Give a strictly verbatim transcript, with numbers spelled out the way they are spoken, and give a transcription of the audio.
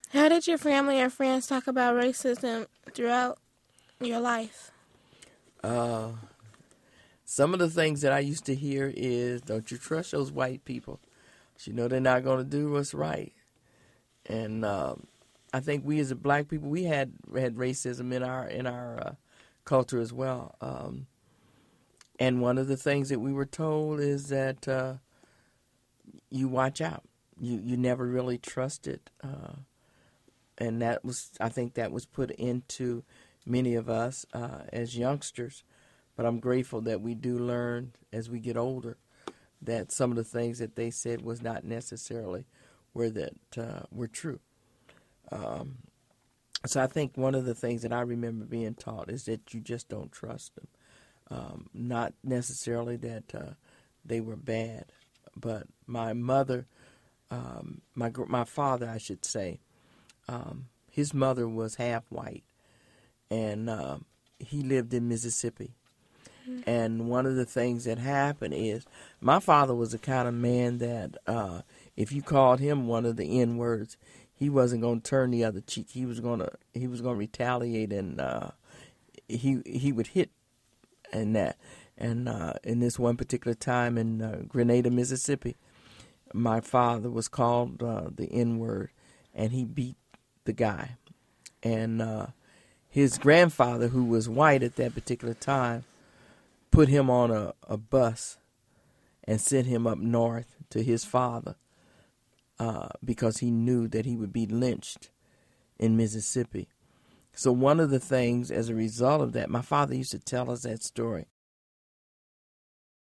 How did your family or friends talk about racism throughout your life? Uh, some of the things that I used to hear is, "Don't you trust those white people? You know they're not going to do what's right." And um, I think we as a black people, we had had racism in our in our uh, culture as well. Um, and one of the things that we were told is that uh, you watch out. You you never really trusted, uh, and that was I think that was put into many of us uh, as youngsters. But I'm grateful that we do learn as we get older that some of the things that they said was not necessarily were that uh, were true. Um, so I think one of the things that I remember being taught is that you just don't trust them. Um, not necessarily that uh, they were bad, but my mother, um, my my father, I should say, um, his mother was half white, and um, he lived in Mississippi. And one of the things that happened is my father was the kind of man that uh, if you called him one of the N words, he wasn't going to turn the other cheek. He was going to he was going to retaliate, and uh, he he would hit and that. And uh, in this one particular time in uh, Grenada, Mississippi, my father was called uh, the N word, and he beat the guy. And uh, his grandfather, who was white at that particular time, put him on a, a bus and sent him up north to his father uh, because he knew that he would be lynched in Mississippi. So one of the things as a result of that, my father used to tell us that story.